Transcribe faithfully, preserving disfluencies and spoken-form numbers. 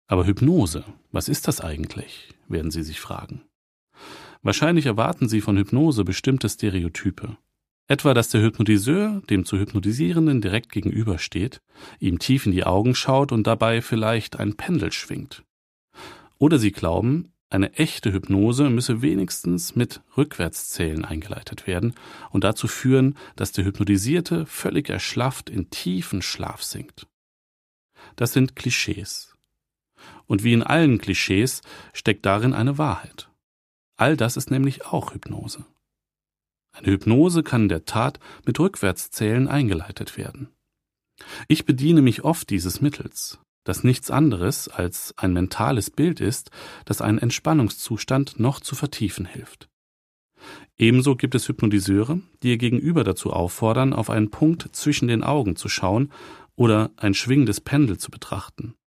Aber Hypnose, was ist das eigentlich, werden Sie sich fragen. Wahrscheinlich erwarten Sie von Hypnose bestimmte Stereotype. Etwa, dass der Hypnotiseur dem zu Hypnotisierenden direkt gegenübersteht, ihm tief in die Augen schaut und dabei vielleicht ein Pendel schwingt. Oder Sie glauben, eine echte Hypnose müsse wenigstens mit Rückwärtszählen eingeleitet werden und dazu führen, dass der Hypnotisierte völlig erschlafft in tiefen Schlaf sinkt. Das sind Klischees. Und wie in allen Klischees steckt darin eine Wahrheit. All das ist nämlich auch Hypnose. Eine Hypnose kann in der Tat mit Rückwärtszählen eingeleitet werden. Ich bediene mich oft dieses Mittels, das nichts anderes als ein mentales Bild ist, das einen Entspannungszustand noch zu vertiefen hilft. Ebenso gibt es Hypnotiseure, die ihr Gegenüber dazu auffordern, auf einen Punkt zwischen den Augen zu schauen oder ein schwingendes Pendel zu betrachten.